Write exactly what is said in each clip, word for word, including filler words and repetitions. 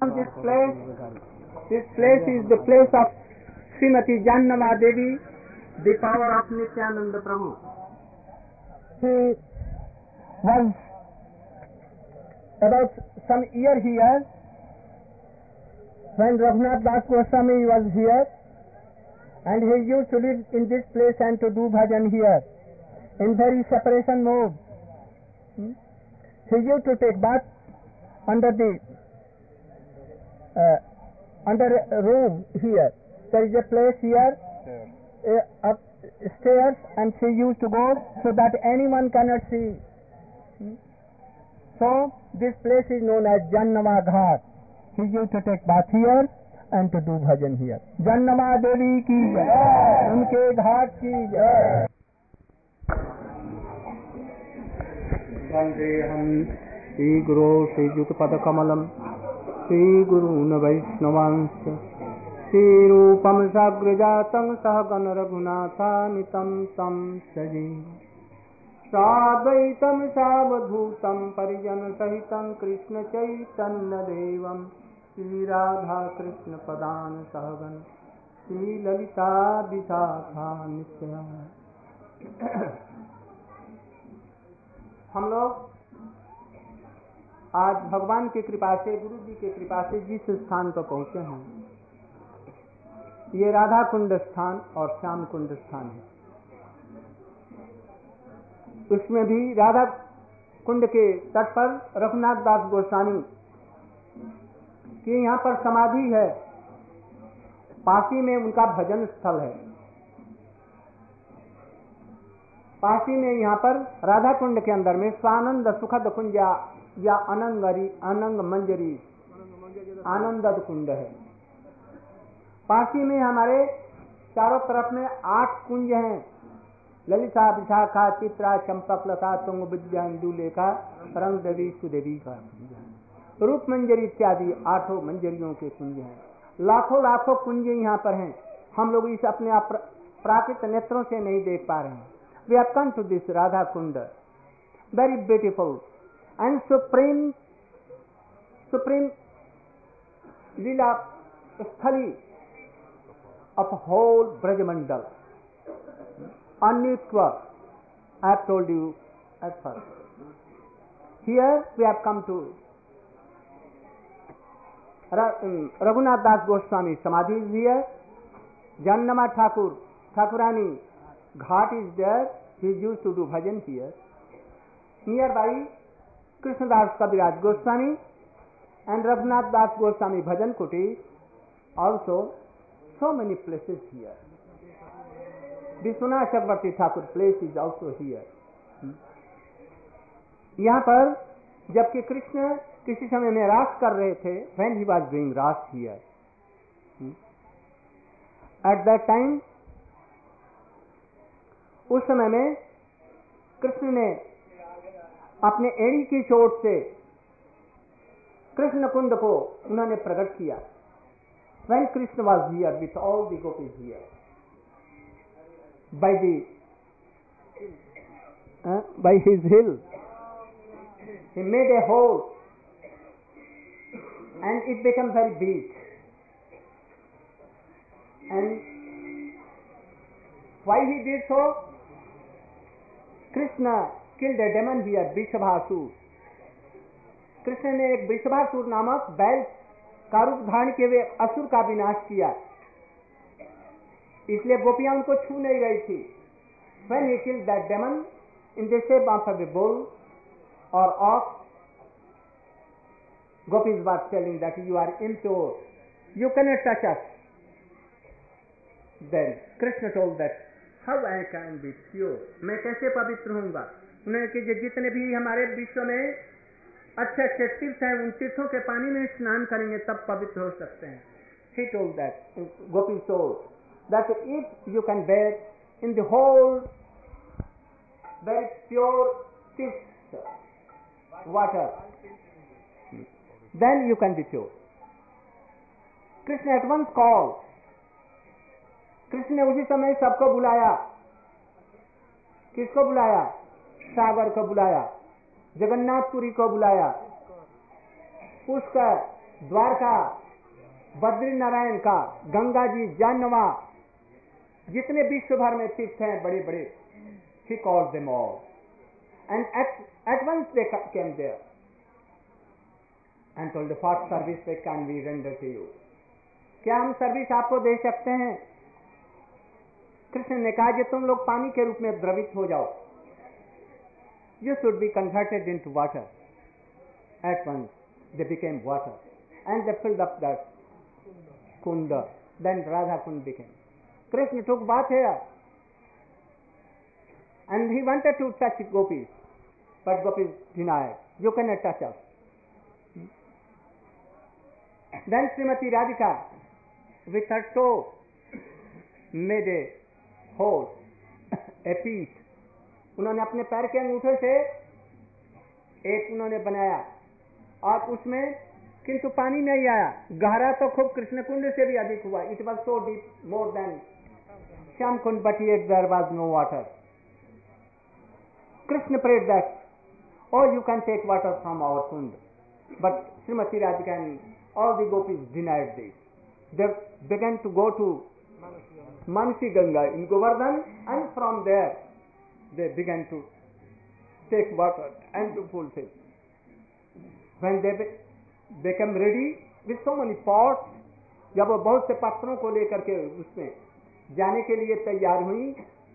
This place, this place is the place of Srimati Jannama Devi, the power of Nityananda Prabhu. He was about some year here when Raghunath Das Goswami was here, and he used to live in this place and to do bhajan here in very separation mode. Hmm? He used to take bath under the uh, under a room here. There is a place here, uh, up stairs, and she used to go so that anyone cannot see. Hmm? So this place is known as Jannama Ghat. He used to take bath here and to do bhajan here. Jannama Devi ki jai, unke ghat ki jai. Vandeham Shri Guru Shri Yuta Pada Kamalam Shri Guru Vaishnavansya Shri Rupam Sagrajatam Sahagana Raghunatha Nitam Tam Saji Sadvaitam Savadhutam Parijan Sahitam Krishna Chaitanya Devam Shri Radha Krishna Padan Sahagan Shri Lalita Visakha Nitya. हम लोग आज भगवान की कृपा से, गुरु जी की कृपा से जिस स्थान पर पहुंचे हैं, ये राधा कुंड स्थान और श्याम कुंड स्थान है। उसमें भी राधा कुंड के तट पर रघुनाथ दास गोस्वामी की यहाँ पर समाधि है, पासी में उनका भजन स्थल है। पासी में यहाँ पर राधा कुंड के अंदर में स्वानंद सुखद कुंजा या अनंगरी अनंग मंजरी आनंद कुंड है। पासी में हमारे चारों तरफ में आठ कुंज हैं, ललिता विशाखा चित्रा चंपक लता तुंग विद्या इंदुलेखा रंग देवी सुदेवी का कुंज है, रूप मंजरी इत्यादि आठों मंजरियों के कुंज हैं। लाखों लाखों कुंज यहाँ पर हैं, हम लोग इस अपने प्राकृत नेत्रों से नहीं देख पा रहे हैं। We have come to this Radha Kunda, very beautiful and supreme, supreme Leela Sthali of whole Brajamandal. Unequal, I have told you at first. Here we have come to Raghunath Das Goswami Samadhi is here, Jannama Thakur, Thakurani Ghat is there. He used to do bhajan here. Nearby, Krishnadas Kaviraj Goswami and Raghunath Das Goswami Bhajan Kuti. Also, so many places here. Vishwanath Chakravarti Thakur place is also here. यहाँ पर जबकि कृष्ण किसी समय में रास कर रहे थे, when he was doing ras here. At that time, उस समय में कृष्ण ने अपने एड़ी की चोट से कृष्ण कुंड को उन्होंने प्रकट किया। When Krishna was here with all the gopis here, by the uh, by his hill, he made a hole and it became very big. And why he did so? Krishna killed a demon here, Vrishabhasur. Krishna ने एक वृषभासुर नामक बैल का रूप धारण किए हुए असुर का विनाश किया, इसलिए गोपियां उनको छू नहीं रही थी। When he killed that demon in the shape of a bull or ox, gopis were telling that you are impure, you cannot touch us. Then Krishna told that how I can be pure, मैं कैसे पवित्र होऊंगा। उन्होंने कि जितने भी हमारे विश्व में अच्छे अच्छे तीर्थ हैं, उन तीर्थों के पानी में स्नान करेंगे तब पवित्र हो सकते हैं। He told that, Gopi told that if you can bathe in the whole very pure तीर्थ water, then you can be pure. Krishna at once called. Krishna ने उसी समय सबको बुलाया। किसको बुलाया? सागर को बुलाया, जगन्नाथपुरी को बुलाया, पुष्कर, द्वारका, बद्री नारायण का, गंगा जी, जानवा, जितने विश्व भर में तीर्थ हैं बड़े बड़े, he called them all and at at once they came there and told what service they can we render to you. क्या हम सर्विस आपको दे सकते हैं? कृष्ण ने कहा कि तुम लोग पानी के रूप में द्रवित हो जाओ. You should be converted into water. At once they became water and they filled up that kunda. Then Radha Kund became. Krishna took bath here and he wanted to touch gopis, but gopis denied. You cannot touch us. Then Srimati Radhika with her toe made a hole, a pit. उन्होंने अपने पैर के अंगूठे से एक उन्होंने बनाया और उसमें किंतु पानी नहीं आया. गहरा तो खूब कृष्ण कुंड से भी अधिक हुआ. It was so deep, more than Shyam Kund, but yet there was no water. Krishna prayed that, oh you can take water from our kund, but Srimati Radhika and all the gopis denied this. They began to go to Manasi Ganga in Govardhan, and from there they began to take water and to fulfill. When they became ready with so many pots, जब वो बहुत से पात्रों को लेकर के उसमें जाने के लिए तैयार हुई,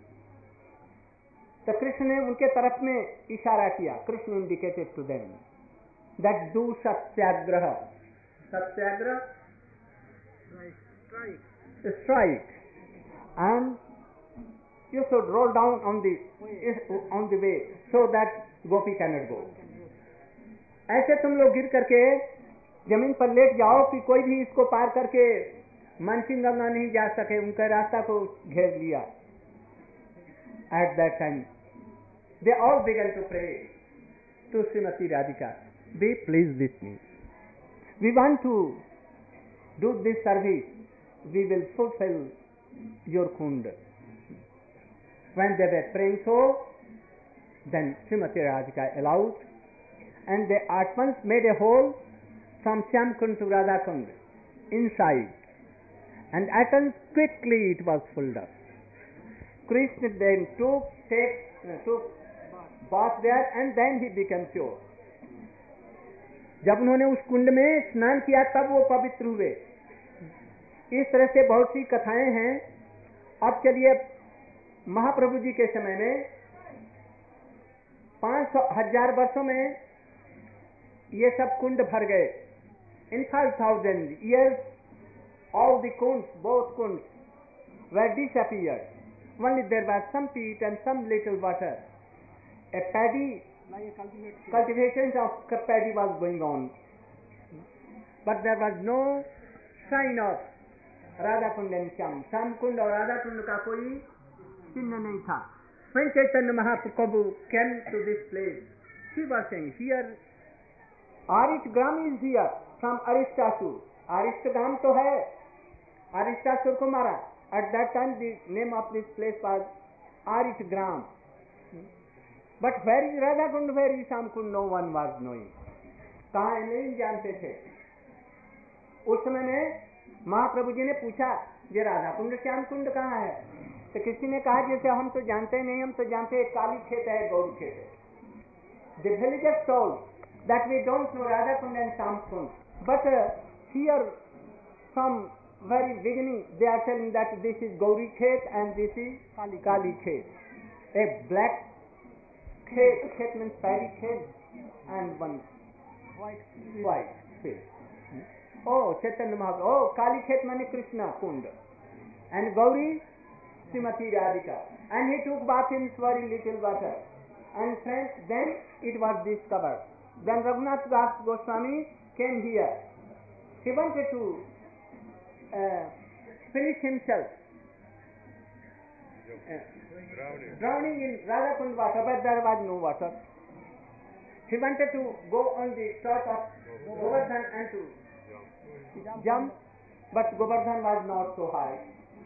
तो कृष्ण ने उनके तरफ में इशारा किया. Krishna indicated to them that do satyagraha. Satyagraha, strike, and you should roll down on the on the way so that gopi cannot go. ऐसे तुम लोग गिर करके जमीन पर लेट जाओ कि कोई भी इसको पार करके मानसी गंगा नहीं जा सके. उनके रास्ता को घेर लिया. At that time they all began to pray to Srimati Radhika, be pleased with me, we want to do this service, we will fulfill your kund. When they were praying so, then Srimati Radhika allowed, and they at once made a hole from Shyam Kund to Radha Kund inside, and at once quickly it was filled up. Krishna then took, take, uh, took bath there and then he became pure. जब उन्होंने उस कुंड में स्नान किया तब वो पवित्र हुए. इस तरह से बहुत सी कथाएं हैं. अब चलिए महाप्रभु जी के समय में पांच सौ हजार वर्षों में ये सब कुंड भर गए. In five thousand years all the kund, both kund were disappeared. Only there was some peat and some little water. A paddy, cultivation of paddy was going on. But there was no sign of Radha Kund and Shyam. Shyam Kund और Radha Kund का कोई चिन्ह नहीं था. When Chaitanya Mahaprabhu came to this place, he was saying, here, Arishgram is here from Arishtasur. Arishtagram तो है, Arishtasur को मारा. At that time the name of this place was Arishgram. But where is Radha Kund, where is Shyam Kund, no one was knowing. कहाँ नहीं जानते थे. उस समय में महाप्रभु जी ने पूछा, ये राधा कुंड श्याम कुंड कहाँ है? तो किसी ने कहा जैसे हम तो जानते नहीं, हम तो जानते हैं काली खेत है, गौरी खेत है. The villagers told that we don't know Radha Kund and Shyam Kund. But uh, here from very beginning they are telling that this is Gauri Khet and this is Kali, Kali Khet. A black Khet, Khet means paddy Khet, and one white, white field. Oh, Chaitanya Mahaprabhu. Oh, Kali Khet means Krishna Kund. And Gauri, Srimati Radhika. And he took bath in very little water. And friends, then it was discovered. Then Raghunath Das Goswami came here. He wanted to Uh, finish himself uh, drowning in Radha Kund water, but there was no water. He wanted to go on the top of Govardhan and to jump, but Govardhan was not so high.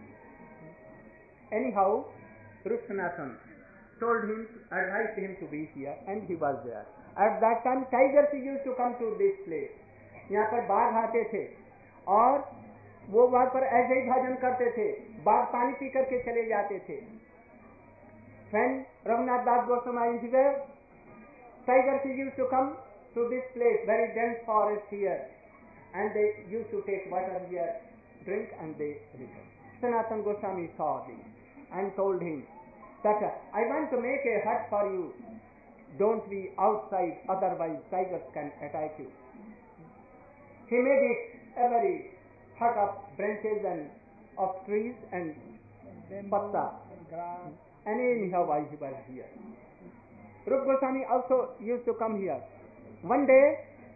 Anyhow, Rukshanathan told him, advised him to be here, and he was there. At that time, tigers used to come to this place. यहाँ पर बाघ आते थे और वो वहां पर ऐसे ही भजन करते थे, बाघ पानी पी करके चले जाते थे. When Raghunath Das Goswami is there, tigers used to come to this place, very dense forest here, and they used to take water here, drink, and they return. Sanatana Goswami saw this and told him that I want to make a hut for you. Don't be outside, otherwise tigers can attack you. He made it a very hut of branches and of trees and patta. And anyhow I was here. Rupa Goswami also used to come here. One day,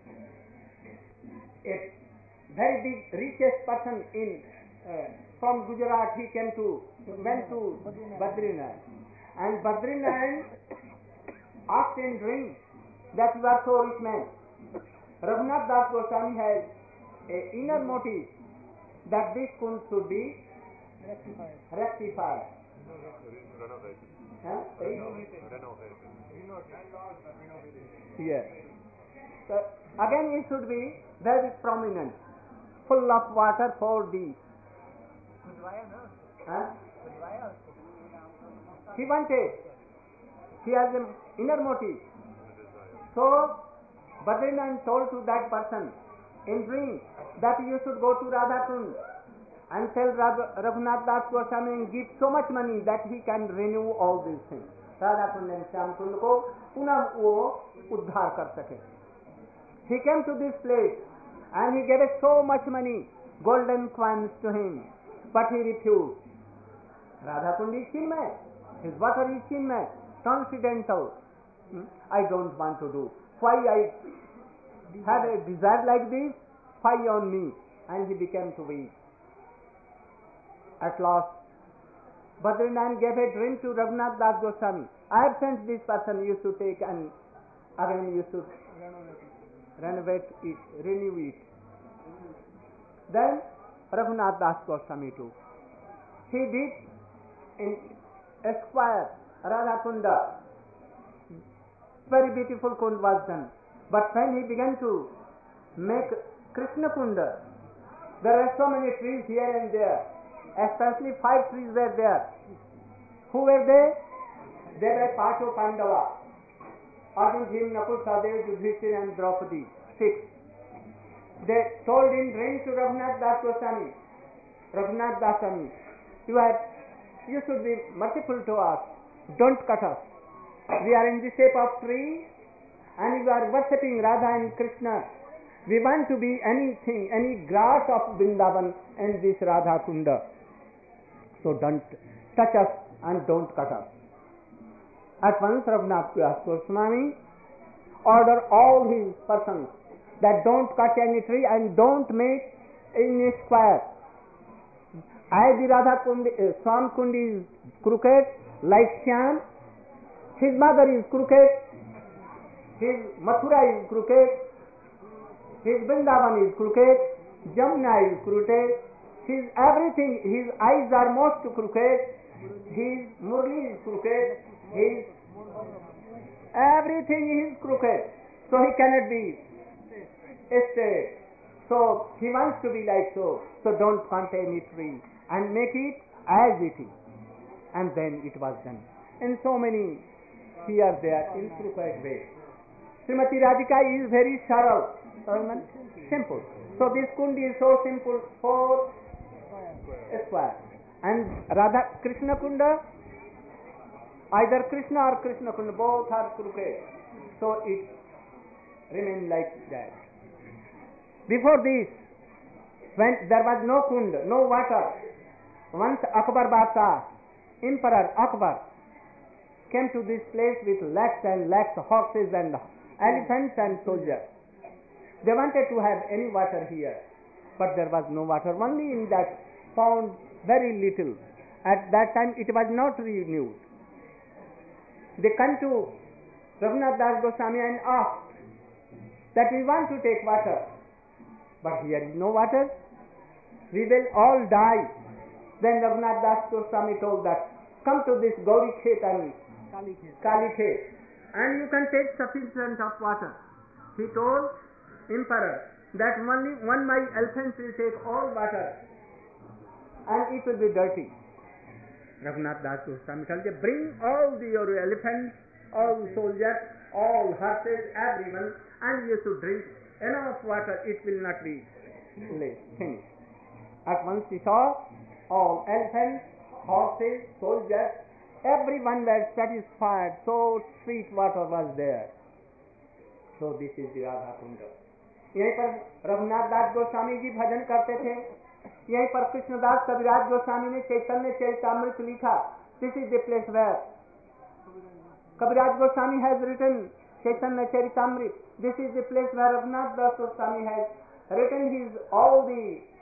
a very big richest person in uh, from Gujarat, he came to went to Badrinath, and Badrinath asked him drink that you are so rich man. Raghunath Das Goswami has a inner motive that this kund should be rectified. rectified. Huh? Yes. So again it should be very prominent, full of water for these. Huh? He wanted, he has an inner motive. So Badrinath told to that person in dream that you should go to Radhakund and tell Raghunath Das Goswami and give so much money that he can renew all these things. Radhakund and Shyamkund को पुनः वो उद्धार कर सके. He came to this place and he gave so much money, golden coins to him, but he refused. Radhakund is Chinmay, his water is Chinmay, transcendental. Hmm? I don't want to do. Why I had a desire like this? Why on me? And he became to weep. At last, Badrinath gave a dream to Raghunath Das Goswami. I have sent this person, you should take and again you should renovate it, renew it. Then Raghunath Das Goswami too. He did in a square, Radhakunda. Very beautiful kund was done. But when he began to make Krishna Kunda, there were so many trees here and there. Especially five trees were there. Who were they? They were Pancho Pandava, Arjun, Bhim, Nakul, Sahadev, Yudhishthira and Draupadi. Six. They told in dream to Raghunath Das Goswami, Raghunath Daswami, you have, you should be merciful to us. Don't cut us. We are in the shape of tree and you are worshipping Radha and Krishna. We want to be anything, any grass of Vrindavan and this Radha Kunda. So don't touch us and don't cut us. At once Raghunath Das Goswami ordered all his persons that don't cut any tree and don't make any square. As the Radha Kundi, uh, Swam Kundi is crooked like Shyam, his mother is crooked, his Mathura is crooked, his Vrindavan is crooked, Jamuna is crooked, his everything, his eyes are most crooked, his Murli is crooked, his everything is crooked, so he cannot be straight. So he wants to be like so, so don't plant any tree and make it as it is. And then it was done. And so many here there in crooked way. Srimati Radhika is very thorough, simple. So this kundi is so simple, four square. And Radha Krishna Kunda, either Krishna or Krishna Kunda, both are crooked. So it remained like that. Before this, when there was no kund, no water, once Akbar Badshah, Emperor Akbar, came to this place with lakhs and lakhs of horses and elephants and soldiers. They wanted to have any water here, but there was no water. Only in that found very little. At that time it was not renewed. They come to Raghunath Das Goswami and asked that we want to take water, but here is no water. We will all die. Then Raghunath Das Goswami told that, come to this Gauri Khet and Kali Khet and you can take sufficient of water. He told Emperor that only one my elephant will take all water and it will be dirty. Raghunath Das Goswami told them, bring all the, your elephants, all soldiers, all horses, everyone, and you should drink enough water, it will not be finished. At once he saw all elephants, horses, soldiers, everyone were satisfied, so sweet water was there. So this is the Radha Kunda. यहीं पर रघुनाथ दास गोस्वामी जी भजन करते थे. यहीं पर कृष्णदास कविराज गोस्वामी ने चैतन्य चरितामृत लिखा. This is the place where Kaviraj Goswami has written Chaitanya Charitamrita. This is the place where Raghunath Das Goswami has written his all the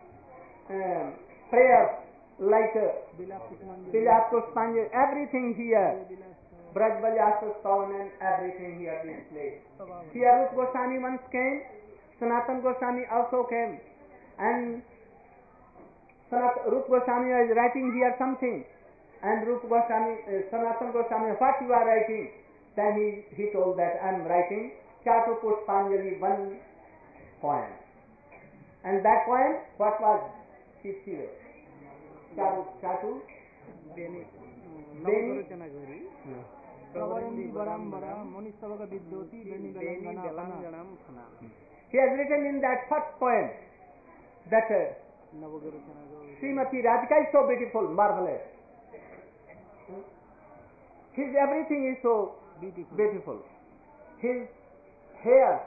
prayers like Bilap Pushpanjali, everything here. Braj Baljasa Savan and everything here is placed. Here Rupa Goswami once came, Sanatana Goswami also came, and Sanat, Rupa Goswami is writing here something, and Rupa Goswami, uh, Sanatana Goswami, what you are writing? Then he, he told that I am writing Chatu Pushpanjali, one poem. And that poem, what was? Chitire. Chatu, Chatu, Beni, Beni, he has written in that first poem that uh, Srimati Radhika is so beautiful, marvelous. His everything is so beautiful. beautiful. His hair,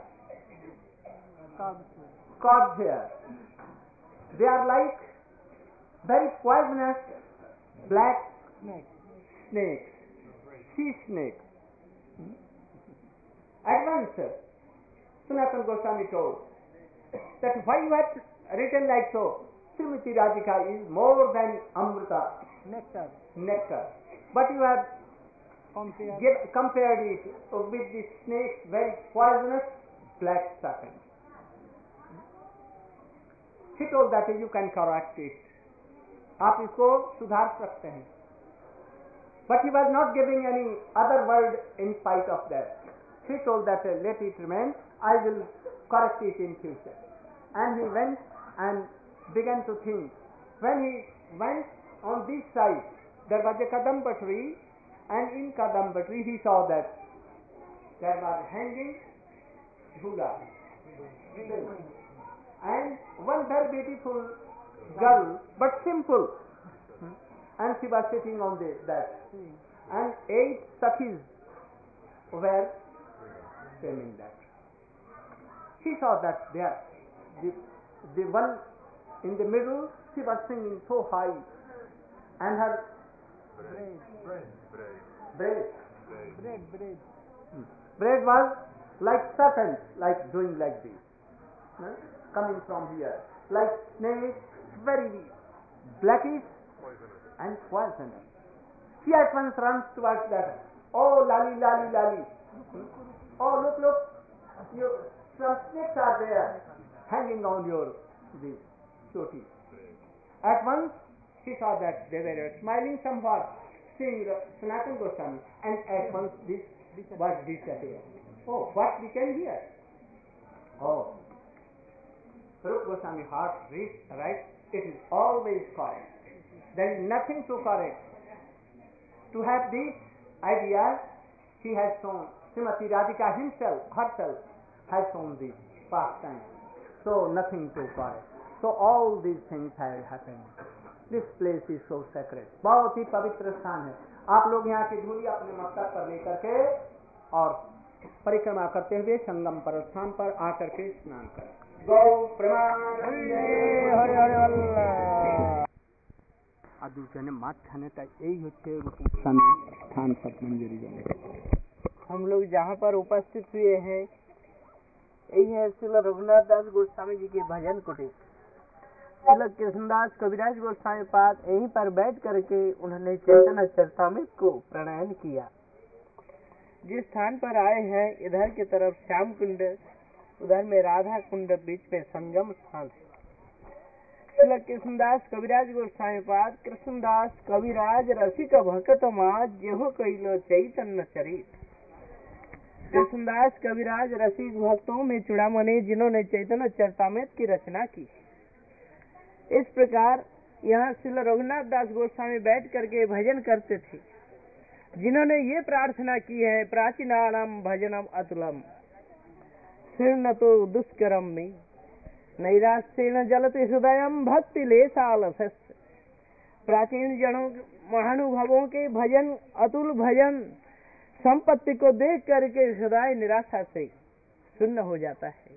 cobs hair, they are like very poisonous black snakes, sea snakes. At once, Sanatana Goswami told that why you have written like so? Srimati Radhika is more than Amrita, nectar. nectar. But you have compared, give, compared it with the snake's very poisonous black serpent. He told that you can correct it. आप इसको सुधार सकते हैं. But he was not giving any other word in spite of that. He told that uh, let it remain, I will correct it in future. And he went and began to think. When he went on this side, there was a Kadamba tree, and in Kadamba tree he saw that there was hanging jhula. And one very beautiful girl, but simple, and she was sitting on this, that, and eight sakhis were swimming that. She saw that there, the, the one in the middle, she was singing so high, and her bread, bread, bread, bread, bread was like serpent, like doing like this, huh? Coming from here, like snake, very blackish and poisonous. She at once runs towards that. Oh, lali, lali, lali. Oh, look, look. You, some snakes are there hanging on your this choti. At once she saw that they were smiling somewhat, seeing Sanatana Goswami, and at once this was disappeared. Oh, what we can hear? Oh, Rupa Goswami heart reached right. It is always correct. There is nothing to correct. To have this idea, he has shown, Srimati Radhika himself, herself, has shown this pastime. So nothing to correct. So all these things have happened. This place is so sacred. बहुत ही पवित्र स्थान है. आप लोग यहाँ की धूली अपने मस्तक पर लेकर के और परिक्रमा करते हुए संगम पर स्थान पर आकर के स्नान करें. गौ प्रमाणंदे हरे हरे अल्लाह. आदुचने माथाने ता यही होते रूपस्वामी स्थान पर मंजूरी जाने. हम लोग जहाँ पर उपस्थित हुए हैं यही है श्री रघुनाथ दास गोस्वामी जी के भजन कुटीर. श्री कृष्णदास कविराज गोस्वामी पाद यहीं पर बैठ करके उन्होंने चैतन्य चरितामृत को प्रणयन किया. जिस स्थान पर आए हैं इधर की तरफ श्याम कुंड, उधर में राधा कुंड, बीच में संगम स्थान है. श्री कृष्णदास कविराज गोस्वामी पाद कृष्णदास कविराज रसिक भक्त माज जेहो कैलो चैतन्य चरित. कृष्णदास कविराज रसिक भक्तों में चूड़ामणि जिन्होंने चैतन्य चरितामृत की रचना की। इस प्रकार यहाँ श्रील रघुनाथ दास गोस्वामी बैठ करके भजन करते थे, जिन्होंने ये प्रार्थना की है, प्राचीनानाम भजनम अतुलम तो दुष्करम में नैराश्येन जलते हृदयम भक्ति लेशालसस्। प्राचीन जनों महानुभवों के भजन, अतुल भजन संपत्ति को देख करके हृदय निराशा से शून्य हो जाता है।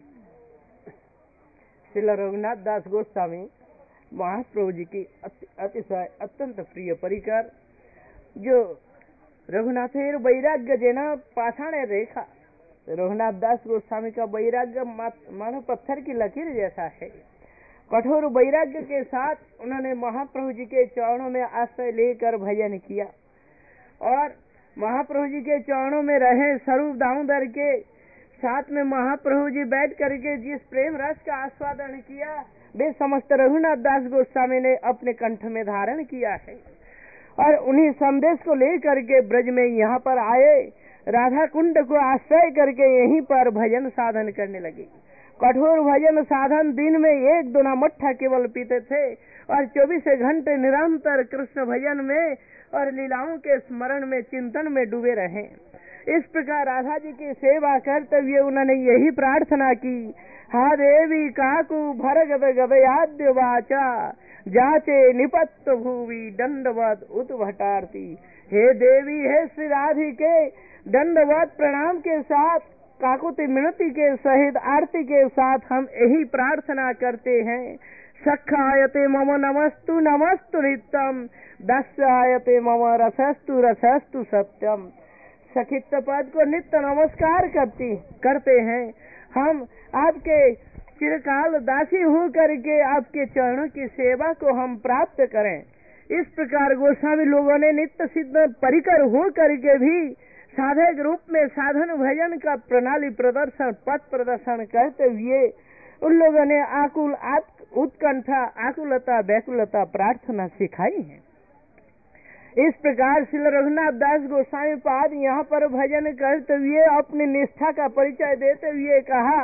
श्रील रघुनाथ दास गोस्वामी महाप्रभु जी की अतिशय अत्यंत प्रिय परिकर, जो रघुनाथेर वैराग्य जेना पाषाण रेखा, रघुनाथ दास गोस्वामी का वैराग्य मानो पत्थर की लकीर जैसा है। कठोर वैराग्य के साथ उन्होंने महाप्रभु जी के चरणों में आश्रय लेकर भजन किया और महाप्रभु जी के चरणों में रहे स्वरूप दामोदर के साथ में महाप्रभु जी बैठ करके जिस प्रेम रस का आस्वादन किया, वे समस्त रघुनाथ दास गोस्वामी ने अपने कंठ में धारण किया है। और उन्हीं संदेश को लेकर के ब्रज में यहाँ पर आए, राधा कुंड को आश्रय करके यहीं पर भजन साधन करने लगे। कठोर भजन साधन दिन में एक दोना मट्ठा केवल पीते थे और चौबीस घंटे निरंतर कृष्ण भजन में और लीलाओं के स्मरण में, चिंतन में डूबे रहे। इस प्रकार राधा जी की सेवा करते हुए उन्होंने यही प्रार्थना की, हा देवी काकु भरगद गदयाद्य वाचा जाचे निपत्त भूवि दंडवत उद्भटारती। हे देवी, हे श्री राधिके, दंडवत प्रणाम के साथ, काकुति मिनति के सहित, आरती के साथ हम यही प्रार्थना करते हैं। सखायते मम नमस्तु नमस्तु नित्यम, दस्यायते मम रसस्तु रसस्तु सत्यम। सखित्व पद को नित्य नमस्कार करती करते हैं हम। आपके चिरकाल दासी हो करके आपके चरणों की सेवा को हम प्राप्त करें। इस प्रकार गोस्वामी लोगों ने नित्य सिद्ध परिकर हो करके भी साधक रूप में साधन भजन का प्रणाली प्रदर्शन, पथ प्रदर्शन करते हुए उन लोगों ने आकुल उत्कंठा, आकुलता, व्याकुलता प्रार्थना सिखाई है। इस प्रकार श्री रघुनाथ दास गोस्वामी पाद यहाँ पर भजन करते हुए अपनी निष्ठा का परिचय देते हुए कहा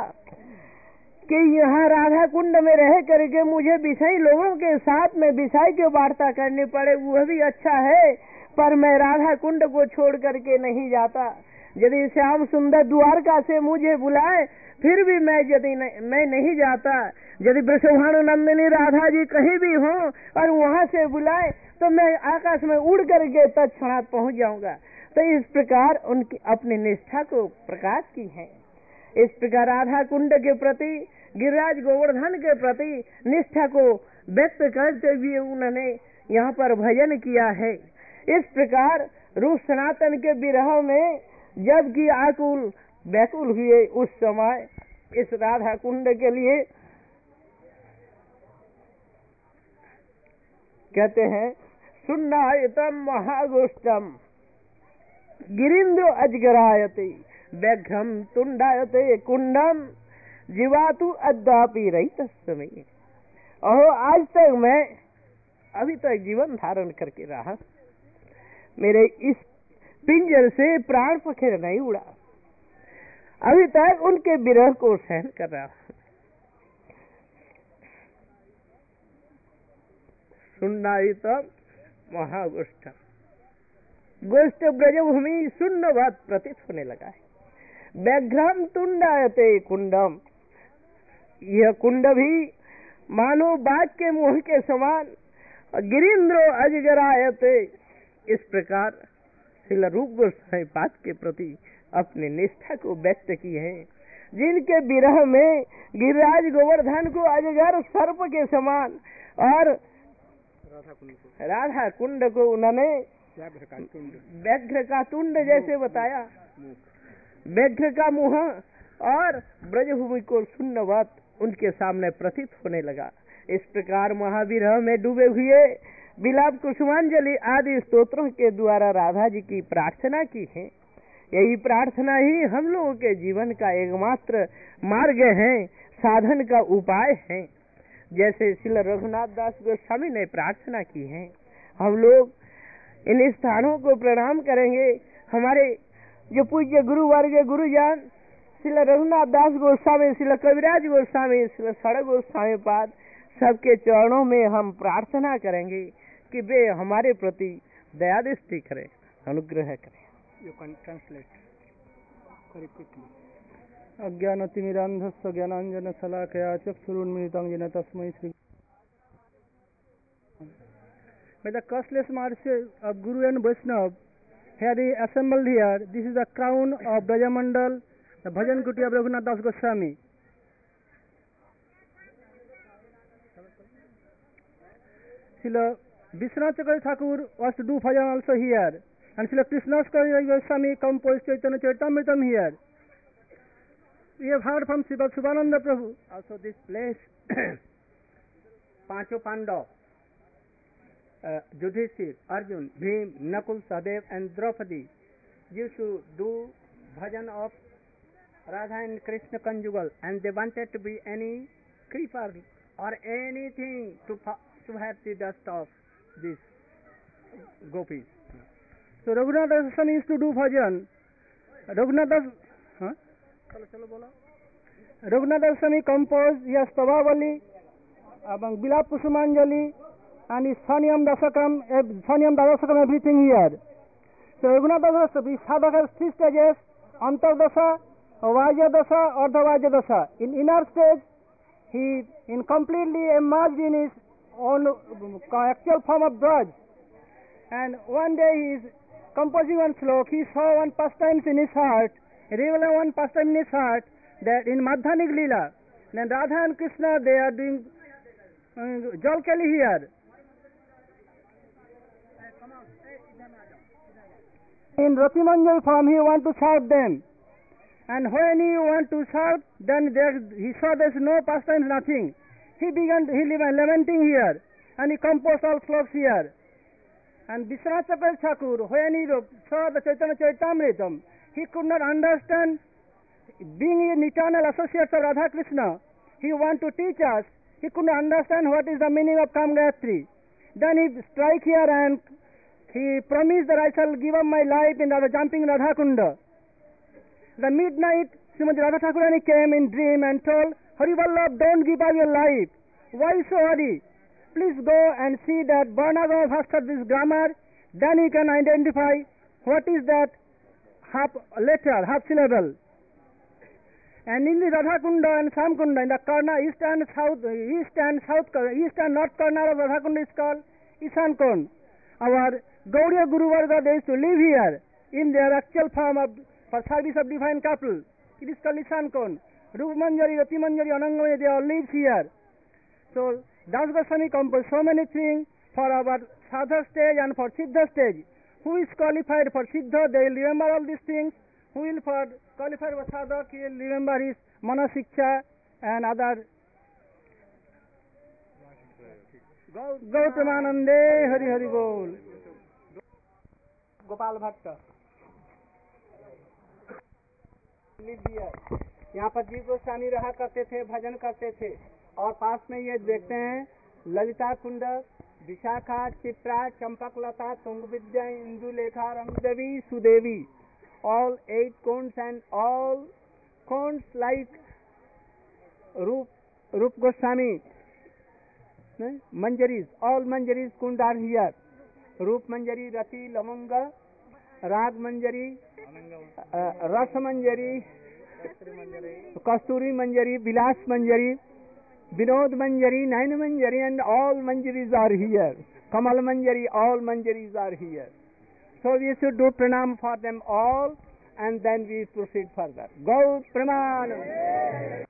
कि यहाँ राधा कुंड में रह करके मुझे विषयी लोगों के साथ में विषय की वार्ता करनी पड़े वह भी अच्छा है, पर मैं राधा कुंड को छोड़ करके नहीं जाता। यदि श्याम सुंदर द्वारका से मुझे बुलाए फिर भी मैं यदि नहीं, मैं नहीं जाता। यदि वृषभानु नंदिनी राधा जी कहीं भी हो और वहाँ से बुलाए तो मैं आकाश में उड़ करके तत्क्षणात पहुँच जाऊंगा। तो इस प्रकार उनकी अपनी निष्ठा को प्रकाश की है। इस प्रकार राधा कुंड के प्रति, गिरिराज गोवर्धन के प्रति निष्ठा को व्यक्त करते हुए उन्होंने यहाँ पर भजन किया है। इस प्रकार रूप सनातन के विरह में जबकि आकुल व्याकुल हुए, उस समय इस राधा कुंड के लिए कहते हैं, सुन्नायतम महागोष्ठम गिरिंद्र अजगरायते व्याघ्रम तुंडायते कुंडम जीवातु अद्यापि रहित समय। और आज तक मैं अभी तक जीवन धारण करके रहा, मेरे इस पिंजर से प्राण पखेर नहीं उड़ा, अभी तक उनके विरह को सहन कर रहा हूं। सुन्नायतम महागोष्ठ, गोष्ठ ब्रजभूमि शून्यवत प्रतीत होने लगा है। व्याघ्रम तुंडायते कुंडम, यह कुंड भी मानो बाघ के मुंह के समान, गिरिंद्रो अजगरायते। इस प्रकार श्रील रूप गोस्वामी पाद के प्रति अपनी निष्ठा को व्यक्त की है, जिनके विरह में गिरिराज गोवर्धन को अजगर सर्प के समान और राधा कुंड को उन्होंने व्याघ्र का तुंड जैसे बताया, व्याघ्र का मुंह और ब्रजभूमि को शून्यवत उनके सामने प्रतीत होने लगा। इस प्रकार महाविरह में डूबे हुए विलाप कुसुमांजलि आदि स्तोत्रों के द्वारा राधा जी की प्रार्थना की है। यही प्रार्थना ही हम लोगों के जीवन का एकमात्र मार्ग है, साधन का उपाय है। जैसे श्री रघुनाथ दास गोस्वामी ने प्रार्थना की है, हम लोग इन स्थानों को प्रणाम करेंगे, हमारे जो पूज्य गुरु वर्ग गुरुजन श्रील रघुनाथ दास गोस्वामी, श्रील कविराज गोस्वामी, श्रील सड़ गोस्वामी पाद सबके चरणों में हम प्रार्थना करेंगे कि वे हमारे प्रति दया दृष्टि करें, अनुग्रह करें। You can translate very quickly. अज्ञानतिमिरान्धस्य ज्ञानाञ्जनशलाकया चक्षुरुन्मिलितं येन तस्मै Shri By the costless mercy of Guru and Vaishnava, here they assembled here, this is the crown of Brajamandal, the Bhajan Kuti of Raghunath Das Goswami. Srila Vishwanath Chakravarti Thakur was to do bhajan also here, and Srila Krishna Goswami composed Chaitanya Charitamritam here. We have heard from Srila Subhananda Prabhu. Also this place, Pancho Pandav, uh, Yudhishthir, Arjun, Bhim, Nakul, Sahadev and Draupadi used to do bhajan of Radha and Krishna conjugal, and they wanted to be any creeper or anything to to have the dust of these gopis. So Raghunath Das Goswami used to do bhajan. Raghunath Das, huh? Raghunath Das Goswami composed yes Stavavali, Abang Bilap Kusumanjali, and his Sanyam Dasakam, Sanyam Dasakam, everything here. So Raghunath Das Goswami, sadhaka has three stages: Antardasa, Vajya Dasa, Ardhavajya Dasa. In inner stage, he in completely immersed in his own actual form of Braj. And one day he is composing one slok, he saw one pastime in his heart, he revealed one pastime in his heart, that in Madhyanik Leela, then Radha and Krishna, they are doing uh, Jalkali here. In Ratimanjal form, he want to serve them. And when he want to serve, then there, he saw there is no pastimes, nothing. He began, he lamenting here, and he composed all sloks here. And Vishwanath Chakravarti Thakur, when he saw the Chaitanya Charitamritam, he could not understand, being an eternal associate of Radha Krishna, he want to teach us, he could not understand what is the meaning of Kam Gayatri. Then he strike here and he promised that I shall give up my life in the jumping Radha Kunda. The midnight, Srimati Radha Thakurani came in dream and told, Hari Vallabh, don't give up your life. Why so hurry? Please go and see that Varnagama first of this grammar, then you can identify what is that half letter, half syllable. And in the Radha Kunda and Sam Kunda, in the corner, east and south, east and south, east and north corner of Radha Kunda is called Ishan Kund. Our Gaudiya Guru Varga, they used to live here in their actual form of for service of divine couple. It is called Ishan Kund. Rup Manjari, Rati Manjari, Anangamani, they all live here. So Das Goswami composed so many things for our Sadha stage and for Siddha stage. Who is qualified for Siddha, they will remember all these things. Who will for qualified for Sadha, he will remember his Manasiksha and other. Gautamanande Hari Hari Bol. Gopal Bhatta यहाँ पर जीव गोस्वामी रहा करते थे, भजन करते थे। और पास में ये देखते हैं ललिता कुंड, विशाखा, चित्रा, चंपकलता, तुंग विद्या, Indulekha, Rangdevi, Sudevi, all eight cones and all cones like Rup, Rup Goswami, Manjaris, all Manjaris kund are here. Rup Manjari, Rati, Lavanga, Rag Manjari, uh, Rasa Manjari, Kasturi Manjari, Vilas Manjari, Vinod Manjari, Naina Manjari, and all Manjaris are here. Kamal Manjari, all Manjaris are here. So we should do pranam for them all, and then we proceed further. Go Praman.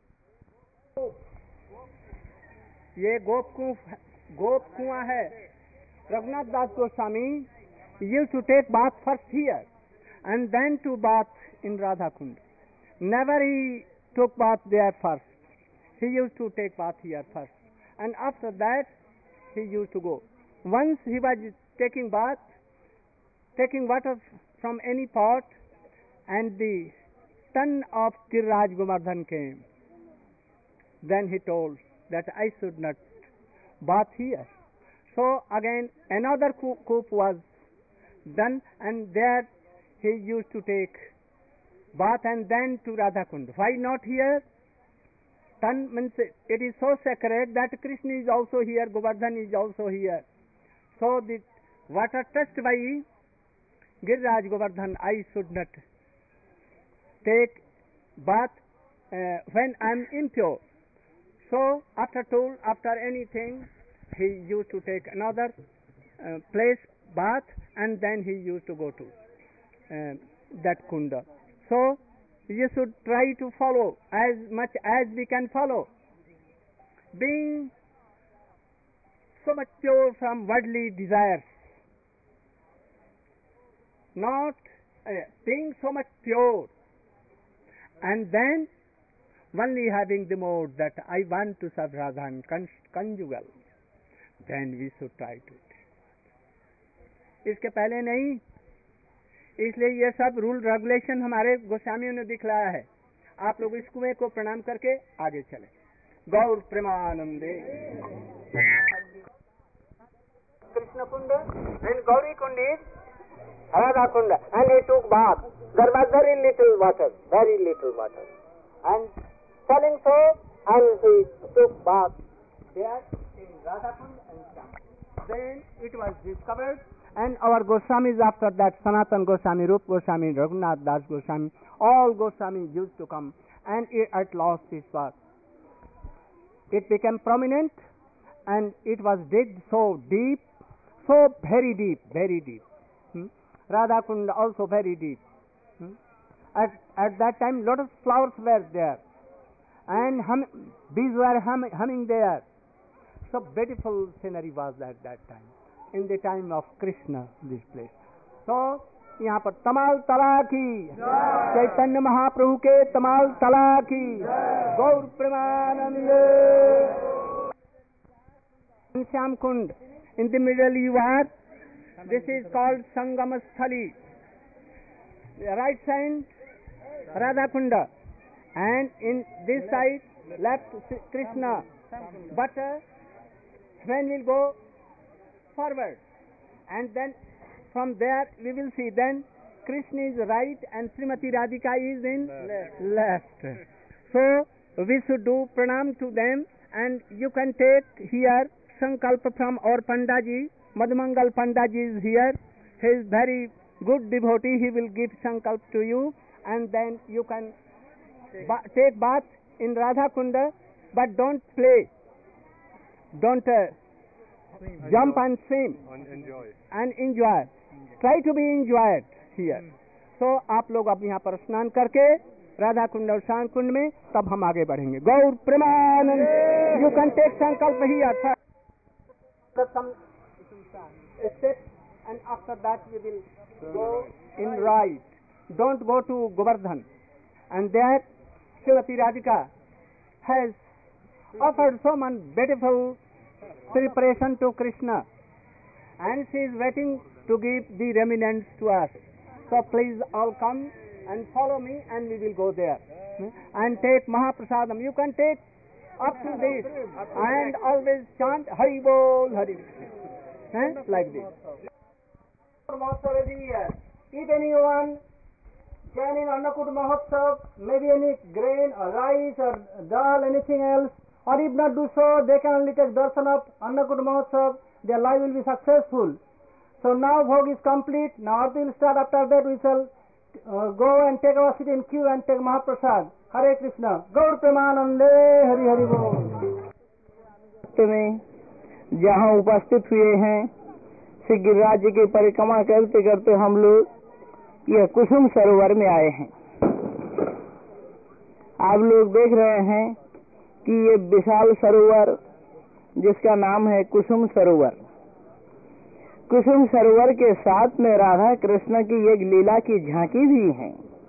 ये गोप कुआं गोप कुआं है. Raghunath Das Goswami used to take bath first here, and then to bath in Radha Kund. Never he took bath there first. He used to take bath here first, and after that he used to go. Once he was taking bath, taking water from any pot, and the son of Giriraj Govardhan came. Then he told that I should not bath here. So again another coop was done, and there he used to take bath and then to Radha Kund. Why not here? Tan means it is so sacred that Krishna is also here, Govardhan is also here. So the water touched by Giriraj Govardhan, I should not take bath uh, when I am impure. So after tool, after anything, he used to take another uh, place, bath, and then he used to go to uh, that kunda. So you should try to follow as much as we can follow. Being so much pure from worldly desires, not uh, being so much pure, and then only having the mode that I want to serve Radha and con- conjugal, then we should try to. इसके पहले नहीं, इसलिए ये सब rule regulation हमारे गोस्वामियों ने दिखलाया है. आप लोग इस कुएं को प्रणाम करके आगे चले. गौर प्रेमानंदे. Krishna Kunda and Gauri Kunda is Radha Kunda, and he took bath. There was very little water, very little water, and telling so, and he took bath there in Radha Kunda and Sham. Then it was discovered. And our Goswamis after that, Sanatan Goswami, Rup Goswami, Raghunath Das Goswami, all Goswamis used to come, and it at last this was. It became prominent, and it was digged so deep, so very deep, very deep. Hmm? Radha Kunda also very deep. Hmm? At at that time, lot of flowers were there, and hum, bees were hum, humming there. So beautiful scenery was at that time. In the time of Krishna, this place. So, यहाँ पर तमाल तला की, चैतन्य महाप्रभु के तमाल तला की, गौर Premanand. Shyam Kund, in the middle you are, this is called Sangama Sthali. Right side, Radha Kunda, and in this side, left Krishna. But uh, when we'll go forward, and then from there we will see then Krishna is right and Srimati Radhika is in left. left. So we should do pranam to them, and you can take here sankalpa from our Pandaji. Madhumangal Pandaji is here. He is very good devotee. He will give sankalp to you, and then you can ba- take bath in Radha Kunda, but don't play, don't uh, jump and swim and enjoy. and enjoy. Try to be enjoyed here. So आप लोग अब यहाँ पर स्नान करके राधा कुंड और श्याम कुंड में तब हम आगे बढ़ेंगे. गौर प्रेमानंद. You can take संकल्प here first. Some steps, and after that we will go in right. Don't go to Govardhan. And there Srimati Radhika has offered so much beautiful preparation to Krishna, and she is waiting to give the remnants to us. So please all come and follow me, and we will go there and take Mahaprasadam. You can take up to this and always chant Hari Bol Hari eh? like this. Mahotsav every year. If anyone can in Annakut Mahotsav, maybe any grain or rice or dal, anything else, or if not do so, they can only take darshan of Annakut Mahotsav, their life will be successful. So now Bhog is complete. Now Arti will start. After that we shall uh, go and take our seat in queue and take Mahaprasad. Hare Krishna. Gaur Premanande Hari Hari Bol. में जहाँ उपस्थित हुए हैं श्री गिरिराज जी की परिक्रमा करते करते हम लोग यह कुसुम सरोवर में आए हैं. आप लोग देख रहे हैं कि ये विशाल सरोवर जिसका नाम है कुसुम सरोवर. कुसुम सरोवर के साथ में राधा कृष्ण की एक लीला की झांकी भी है,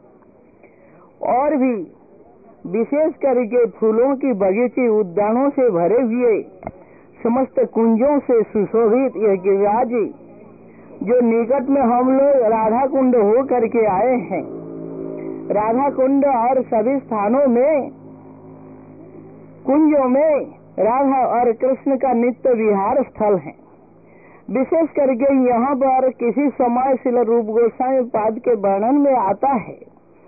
और भी विशेष करके फूलों की बगीचे उद्यानों से भरे हुए समस्त कुंजों से सुशोभित यह गिरिराज जी जो निकट में हम लोग राधा कुंड हो करके आए हैं. राधा कुंड और सभी स्थानों में कुंजों में राधा और कृष्ण का नित्य विहार स्थल है. विशेष करके यहाँ पर किसी समय श्रील रूप गोस्वामी पाद के वर्णन में आता है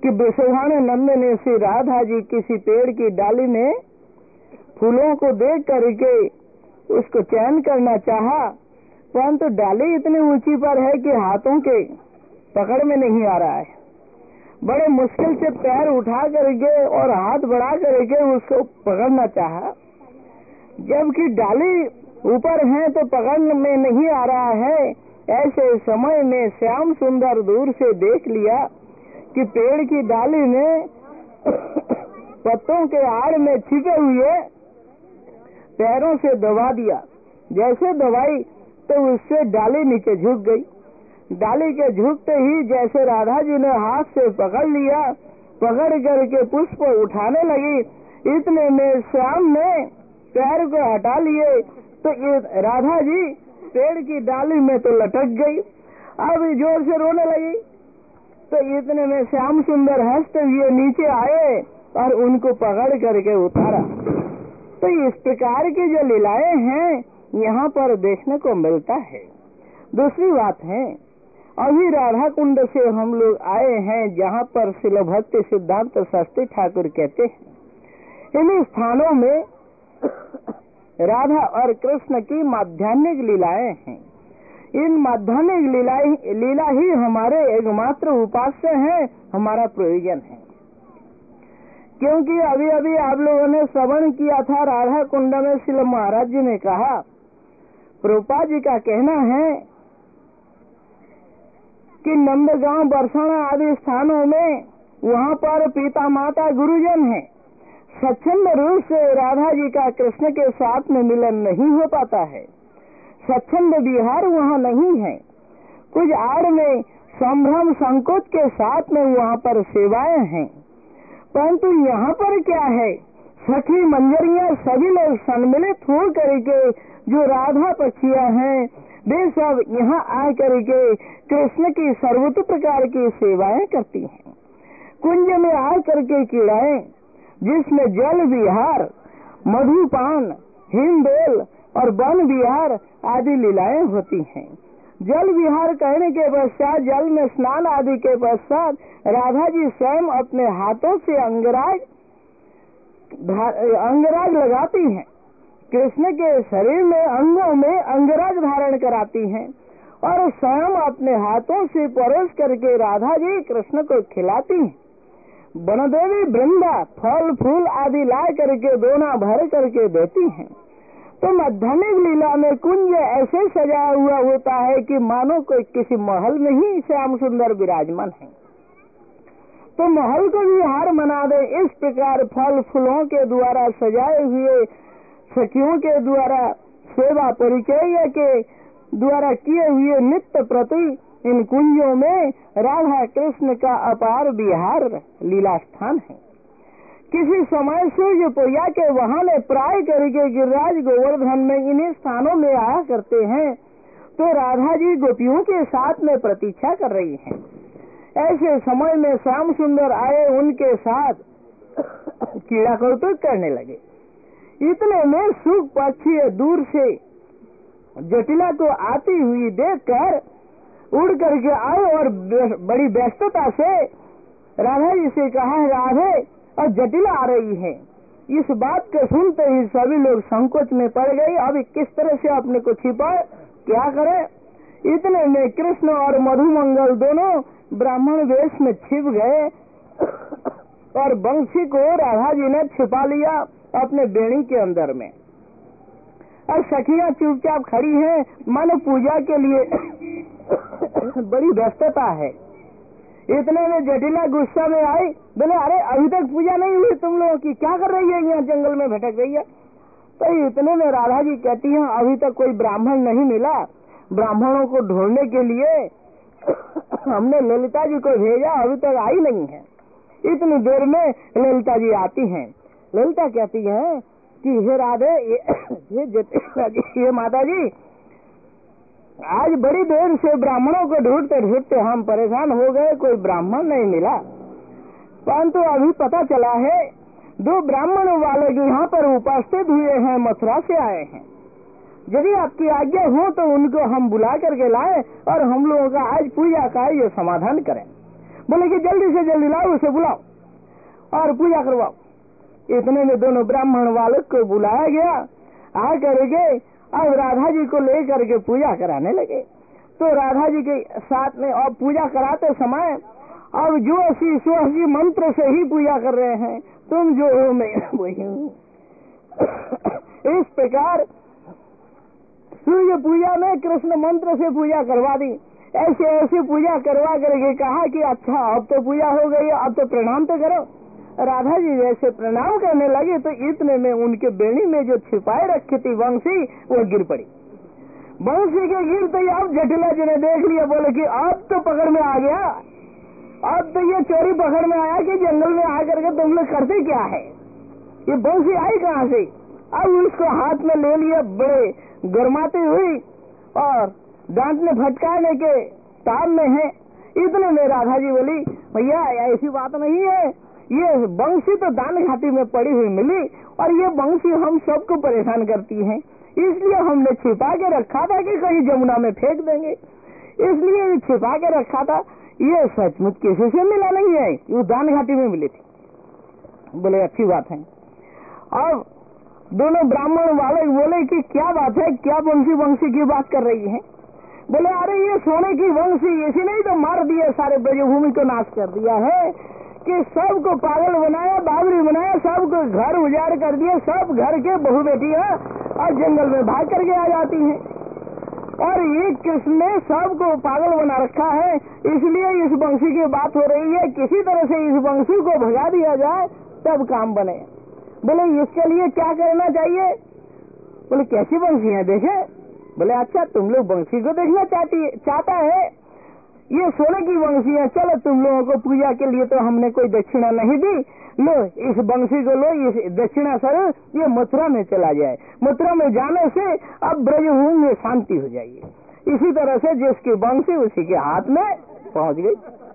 कि विश्वभानु नंद ने श्री राधा जी किसी पेड़ की डाली में फूलों को देख करके उसको चयन करना चाहा, परंतु डाली इतनी ऊंची पर है कि हाथों के पकड़ में नहीं आ रहा है। बड़े मुश्किल से पैर उठा करके और हाथ बढ़ा करके उसको पकड़ना चाहा, जबकि डाली ऊपर है तो पकड़ में नहीं आ रहा है। ऐसे समय में श्याम सुंदर दूर से देख लिया कि पेड़ की डाली में पत्तों के आड़ में छिपे हुए पैरों से दबा दिया। जैसे दबाई तो उससे डाली नीचे झुक गई। डाली के झुकते ही जैसे राधा जी ने हाथ से पकड़ लिया, पकड़ करके पुष्प उठाने लगी, इतने में श्याम ने पैर को हटा लिए तो ये राधा जी पेड़ की डाली में तो लटक गई। अब जोर से रोने लगी तो इतने में श्याम सुंदर हंसते हुए नीचे आए और उनको पकड़ करके उतारा। तो इस प्रकार की जो लीलाएं हैं यहाँ पर देखने को मिलता है। दूसरी बात है, अभी राधा कुंड से हम लोग आए हैं जहाँ पर शिल भक्ति सिद्धांत शास्त्री ठाकुर कहते हैं इन स्थानों में राधा और कृष्ण की माध्यान्हिक लीलाएं हैं। इन माध्यान्हिक लीला लीला ही हमारे एकमात्र उपास्य है, हमारा प्रयोजन है। क्योंकि अभी अभी आप लोगों ने श्रवण किया था राधा कुंड में शिल महाराज जी ने कहा, प्रभुपाद जी का कहना है कि नंदगांव बरसाना आदि स्थानों में वहाँ पर पिता माता गुरुजन है, स्वच्छंद रूप से राधा जी का कृष्ण के साथ में मिलन नहीं हो पाता है। स्वच्छंद विहार वहाँ नहीं है। कुछ आड़ में संभ्रम संकोच के साथ में वहाँ पर सेवाएं हैं, परंतु यहाँ पर क्या है, सखी मंजरियाँ सभी लोग सम्मिलित हो करके जो राधा पक्षियाँ हैं वे सब यहाँ आ करके कृष्ण की सर्वोत्त प्रकार की सेवाएं करती हैं। कुंज में आ करके कीड़ाएं जिसमें जल विहार, मधुपान, हिमबेल और वन विहार आदि लीलाएं होती हैं। जल विहार कहने के पश्चात जल में स्नान आदि के पश्चात राधा जी स्वयं अपने हाथों से अंगराग अंगराग लगाती हैं, कृष्ण के शरीर में अंगों में अंगराग धारण कराती हैं और स्वयं अपने हाथों से परोस करके राधा जी कृष्ण को खिलाती हैं। वनदेवी वृंदा फल फूल आदि ला करके दोना भर करके देती हैं। तो माध्यमिक लीला में कुंज ऐसे सजा हुआ होता है कि मानो कोई किसी महल में ही श्याम सुंदर विराजमान है। तो महल को भी हार मना दे, इस प्रकार फल फूलों के द्वारा सजाए हुए सखियों के द्वारा सेवा परिचय के द्वारा किए हुए नित्य प्रति इन कुंजों में राधा कृष्ण का अपार विहार लीला स्थान है। किसी समय सूर्य पूजा के बहाने प्राय करके गिरिराज गोवर्धन में इन्हीं स्थानों में आया करते हैं, तो राधा जी गोपियों के साथ में प्रतीक्षा कर रही हैं। ऐसे समय में श्याम सुंदर आए, उनके साथ कीड़ा कौतुक करने लगे। इतने में सुख पक्षी दूर से जटिला को आती हुई देखकर उड़ करके आए और बड़ी व्यस्तता से राधा जी से कहा, राधे और जटिला आ रही है। इस बात को सुनते ही सभी लोग संकोच में पड़ गए। अभी किस तरह से अपने को छिपाए, क्या करे। इतने में कृष्ण और मधुमंगल दोनों ब्राह्मण वेश में छिप गए और बंशी को राधा जी ने छिपा लिया अपने बेड़ी के अंदर में। और सखियां चुपचाप खड़ी हैं, मानो पूजा के लिए बड़ी व्यस्तता है। इतने में जटिला गुस्सा में आई, बोले अरे अभी तक पूजा नहीं हुई तुम लोगों की, क्या कर रही है यहाँ जंगल में भटक रही है। तो इतने में राधा जी कहती हैं, अभी तक कोई ब्राह्मण नहीं मिला, ब्राह्मणों को ढूंढने के लिए हमने ललिता जी को भेजा, अभी तक आई नहीं है। इतनी देर में ललिता जी आती हैं। ललिता कहती है कि हे राधे, ये जटिला जी, ये माता जी, आज बड़ी देर से ब्राह्मणों को ढूंढते ढूंढते हम परेशान हो गए, कोई ब्राह्मण नहीं मिला, परंतु अभी पता चला है दो ब्राह्मण वाले यहाँ पर उपस्थित हुए हैं, मथुरा से आए हैं। यदि आपकी आज्ञा हो तो उनको हम बुला करके लाए और हम लोगों का आज पूजा का ये समाधान करें। बोले कि जल्दी से जल्दी लाओ, उसे बुलाओ और पूजा करवाओ। इतने में दोनों ब्राह्मण बालक को बुलाया गया, आ करके अब राधा जी को ले करके पूजा कराने लगे। तो राधा जी के साथ में अब पूजा कराते समय अब जो सी स्व जी मंत्र से ही पूजा कर रहे हैं, तुम जो हो मैं वही हूँ। इस प्रकार सूर्य पूजा में कृष्ण मंत्र से पूजा करवा दी। ऐसे ऐसे पूजा करवा करके कहा कि अच्छा अब तो पूजा हो गई, अब तो प्रणाम तो करो। राधा जी जैसे प्रणाम करने लगे तो इतने में उनके बेड़ी में जो छिपाए रखी थी बंसी, वो गिर पड़ी। बंसी के गिरते ही अब जटिला जी ने देख लिया, बोले कि अब तो पकड़ में आ गया, अब तो ये चोरी पकड़ में आया कि जंगल में आकर के तुम लोग करते क्या है, ये बंसी आई कहाँ से। अब उसको हाथ में ले लिया, बड़े गरमाती हुई और डांटने फटकाने के ताल में है। इतने में राधा जी बोली, भैया ऐसी बात नहीं है, ये बंसी तो दान घाटी में पड़ी हुई मिली और ये बंसी हम सबको परेशान करती है, इसलिए हमने छिपा के रखा था कि कहीं जमुना में फेंक देंगे, इसलिए ये छिपा के रखा था। ये सचमुच किसी से मिला नहीं है, वो दान घाटी में मिली थी। बोले अच्छी बात है। अब दोनों ब्राह्मण वाले बोले कि क्या बात है, क्या बंसी बंसी की बात कर रही है। बोले अरे ये सोने की बंसी, इसी ने ही तो मार दिया, सारे ब्रजभूमि को नाश कर दिया है, कि सबको पागल बनाया, बावरी बनाया, सबको घर उजाड़ कर दिया, सब घर के बहू बेटियां और जंगल में भाग करके आ जाती हैं। और ये कृष्ण ने सबको पागल बना रखा है, इसलिए इस बंसी की बात हो रही है, किसी तरह से इस बंसी को भगा दिया जाए तब काम बने। बोले इसके लिए क्या करना चाहिए। बोले कैसी बंसी है देखे। बोले अच्छा तुम लोग बंसी को देखना चाहती चाहता है, ये सोने की बंसी है, चलो तुम लोगों को पूजा के लिए तो हमने कोई दक्षिणा नहीं दी, लो इस बंसी को लो, इस दक्षिणा स्वरूप ये मथुरा में चला जाए, मथुरा में जाने से अब ब्रजभूमि में शांति हो जाएगी। इसी तरह से जिसकी बंसी उसी के हाथ में पहुंच गई।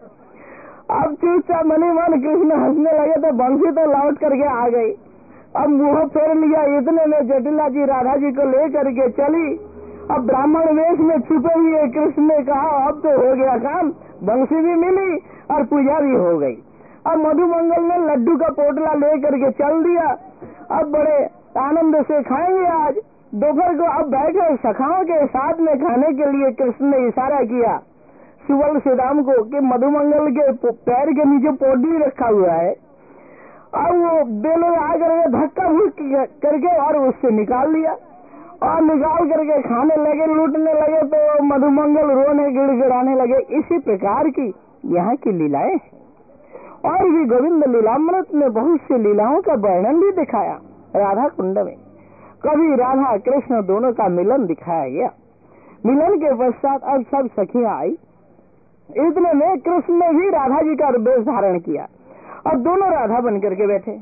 अब चुपचाप मनी मन कृष्ण हंसने लगे तो बंसी तो लौट करके आ गई। अब मुंह फेर लिया, इतने में जटिला जी राधा जी को ले करके चली। अब ब्राह्मण वेश में छुपे हुए कृष्ण ने कहा अब तो हो गया काम, बंसी भी मिली और पूजा भी हो गई। अब मधुमंगल ने लड्डू का पोटला ले करके चल दिया। अब बड़े आनंद से खाएंगे आज दोपहर को। अब बैठे सखाओं के साथ में खाने के लिए कृष्ण ने इशारा किया सुबल श्रीराम को कि मधुमंगल के पैर के नीचे पोटली रखा हुआ है। अब वो बेलों आकर धक्का भुक करके और उससे निकाल लिया और निकाल करके खाने लगे, लूटने लगे तो मधुमंगल रोने गिड़गिड़ाने लगे। इसी प्रकार की यहाँ की लीलाएं और भी गोविंद लीलामृत में बहुत सी लीलाओं का वर्णन भी दिखाया राधा कुंड में। कभी राधा कृष्ण दोनों का मिलन दिखाया गया। मिलन के पश्चात अब सब सखियां आई। इतने में कृष्ण ने भी राधा जी का वेश धारण किया और दोनों राधा बन करके बैठे।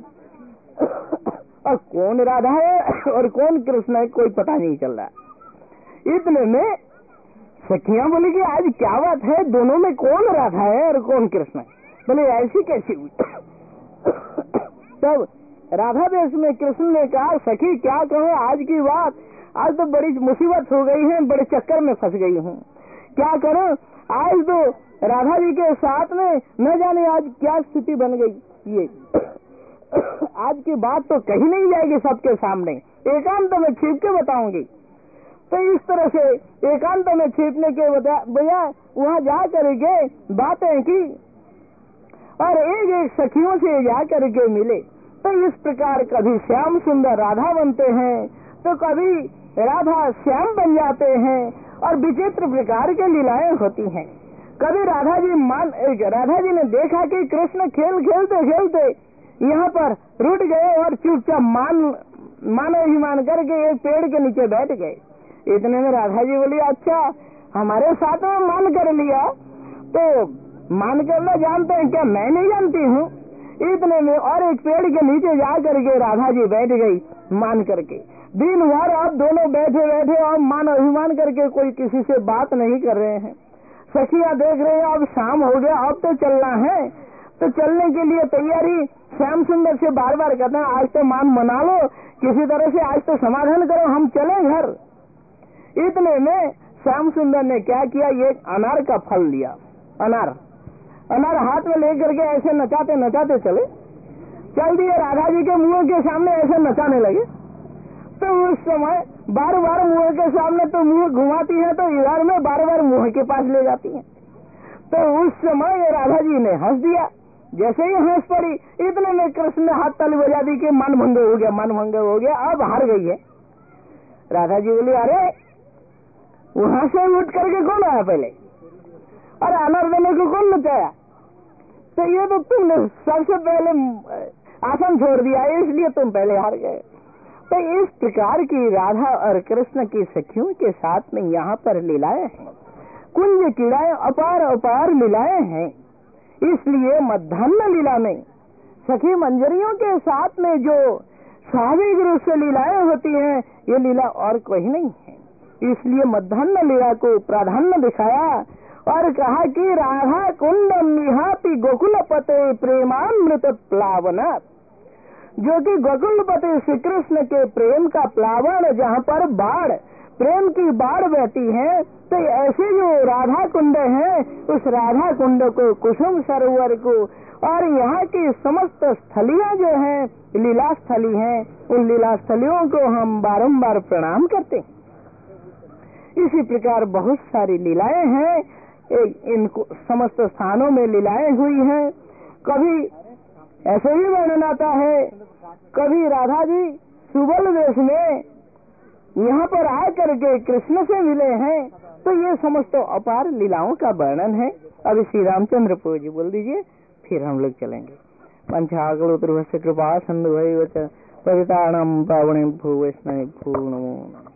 और कौन राधा है और कौन कृष्ण है कोई पता नहीं चल रहा। इतने में सखियां बोली कि आज क्या बात है, दोनों में कौन राधा है और कौन कृष्ण है। बोले ऐसी कैसी हुई। तब राधा वेश में कृष्ण ने कहा सखी क्या कहो आज की बात, आज तो बड़ी मुसीबत हो गई है, बड़े चक्कर में फंस गई हूँ, क्या करो। आज तो राधा जी के साथ में न जाने आज क्या स्थिति बन गई। ये आज की बात तो कही नहीं जाएगी सबके सामने, एकांत में छिप के बताऊंगी। तो इस तरह से एकांत में छिपने के बजाय वहाँ जा करके बातें की और एक एक सखियों से जा करके मिले। तो इस प्रकार कभी श्याम सुंदर राधा बनते हैं तो कभी राधा श्याम बन जाते हैं और विचित्र प्रकार के लीलाएं होती हैं। कभी राधा जी मान राधा जी ने देखा कि कृष्ण खेल खेलते खेलते यहाँ पर रुट गए और चुपचाप मान मानो ही मान करके एक पेड़ के नीचे बैठ गए। इतने में राधा जी बोली अच्छा हमारे साथ में मान कर लिया तो मान करना जानते हैं क्या, मैं नहीं जानती हूँ। इतने में और एक पेड़ के नीचे जा करके राधा जी बैठ गई मान करके। दिन भर अब दोनों बैठे बैठे और मान अभिमान करके कोई किसी से बात नहीं कर रहे हैं। सखियां देख रहे हैं अब शाम हो गया, अब तो चलना है। तो चलने के लिए तैयारी श्याम सुंदर से बार बार कहते हैं आज तो मान मना लो, किसी तरह से आज तो समाधान करो, हम चले घर। इतने में श्याम सुंदर ने क्या किया, ये अनार का फल लिया। अनार अनार हाथ में लेकर के ऐसे नचाते नचाते चले, चल दिए राधा जी के मुंह के सामने ऐसे नचाने लगे। तो उस समय बार बार मुंह के सामने तो मुंह घुमाती है, तो इधर में बार बार मुंह के पास ले जाती है। तो उस समय ये राधा जी ने हंस दिया। जैसे ही हंस पड़ी, इतने में कृष्ण ने हाथ ताली बजा दी कि मन भंग हो गया, मन भंग हो गया, अब हार गई है। राधा जी बोली, अरे वहां से उठ करके कौन आया पहले, अरे अनार देने को कौन नचाया? तो ये तो तुमने सबसे पहले आसन छोड़ दिया, इसलिए तुम पहले हार गए। तो इस प्रकार की राधा और कृष्ण की सखियों के साथ में यहाँ पर लीलाएं हैं, कुंज कीड़ाएं अपार अपार लीलाएं हैं। इसलिए मध्याह्न लीला में सखी मंजरियों के साथ में जो स्वाभाविक रूप से लीलाएं होती हैं, ये लीला और कोई नहीं है। इसलिए मध्याह्न लीला को प्राधान्य दिखाया और कहा कि राधा कुंडम निहाति गोकुलपते प्रेमामृत प्लावना, जो कि गोकुलपति श्री कृष्ण के प्रेम का प्लावन, जहाँ पर बाढ़, प्रेम की बाढ़ बहती है। तो ऐसे जो राधा कुंड है, उस राधा कुंड को, कुसुम सरोवर को और यहाँ की समस्त स्थलियां जो हैं, लीला स्थली हैं, उन लीला स्थलियों को हम बारंबार प्रणाम करते हैं। इसी प्रकार बहुत सारी लीलाएं हैं, इनको समस्त स्थानों में लीलाएं हुई हैं। कभी ऐसे ही वर्णन आता है, कभी राधा जी सुबल वेश में यहाँ पर आकर के कृष्ण से मिले हैं। तो ये समस्त अपार लीलाओं का वर्णन है। अभी श्री रामचंद्र प्रभु जी बोल दीजिए, फिर हम लोग चलेंगे। पंचाकलोत्र कृपा सिंधु पवितानां पावनेभ्यो वैष्णवेभ्यो नमो नमः।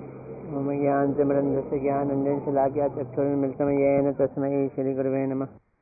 ज्ञान से मृंद से ज्ञान अंजन शलाक्या चक्षुर्मिलितं येन तस्मै श्री गुरवे नमः।